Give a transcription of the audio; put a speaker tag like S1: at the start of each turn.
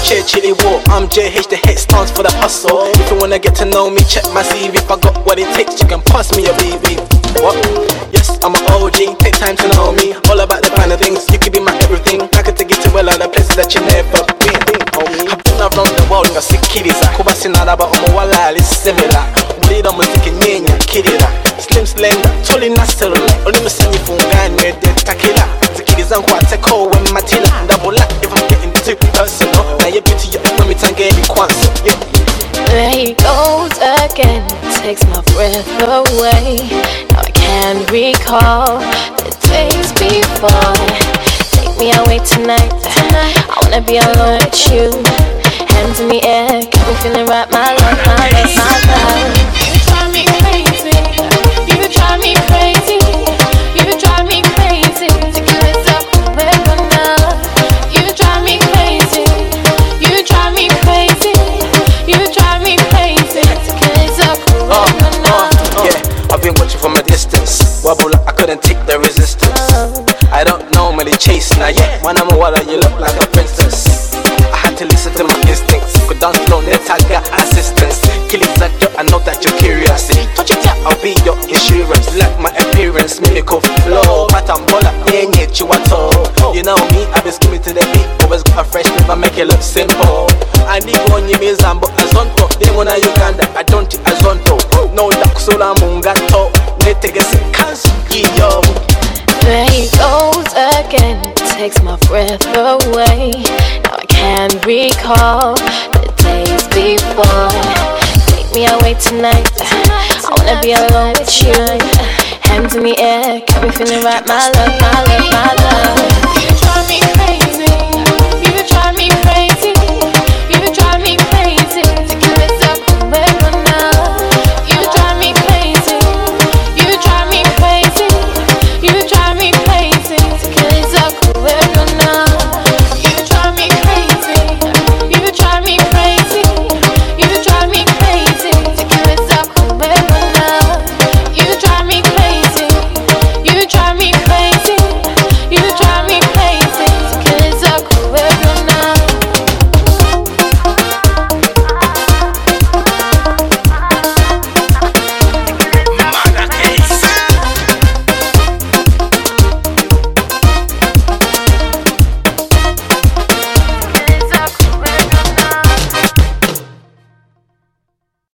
S1: Chair chili walk, I'm JH, the hit stands for the hustle. If you wanna get to know me, check my CV. If I got what it takes, you can pass me a BB. What? Yes, I'm an OG, take time to know me. All about the kind of things, you could be my everything. I could take you to well other places that you never been. I've been around the world, nga sikiriza kuba sinaraba omuwala ali similar. Mulira muziki nyenya kirira Slim slender, totally natural. Oli musanyifu nganywedde takira. Zikiriza nkwateko we matila. Ndabula if I'm getting too personal. Now your beauty, your mommy tangeli kwanso.
S2: There he goes again, takes my breath away. Now I can't recall the days before. Take me away tonight, I wanna be alone with you. Hands in the air, got me feeling right, my love, my love, my love. You drive me crazy, you drive me crazy, you drive me crazy. Tequila's up, never know. You drive me crazy, you drive me crazy, you drive me crazy. Tequila's up, never know.
S1: Yeah, I've been watching from a distance. Wobble, I couldn't take the resistance. I don't normally chase, now yeah. When I'm a water, you look like a princess. I had to listen to my instincts. Could dance slow, net I got assistance. Kill it like you, I know that you're curious. Touch it up, I'll be your insurance. Like my appearance, mimical flow. Matambola, ain't you at all. You know me, I been skimming to the beat. Always got a fresh river, make it look simple. I need one, you mean Zambo, Azonto. They wanna Uganda, I don't think Azonto. No, Dakusula Mungato. They take a sick cancer, yo.
S2: There he goes again, takes my breath away. Now I can't recall the days before. Take me away tonight, I wanna be alone with you. Hands in the air, got me feeling right, my love, my love, my love. You drive me crazy.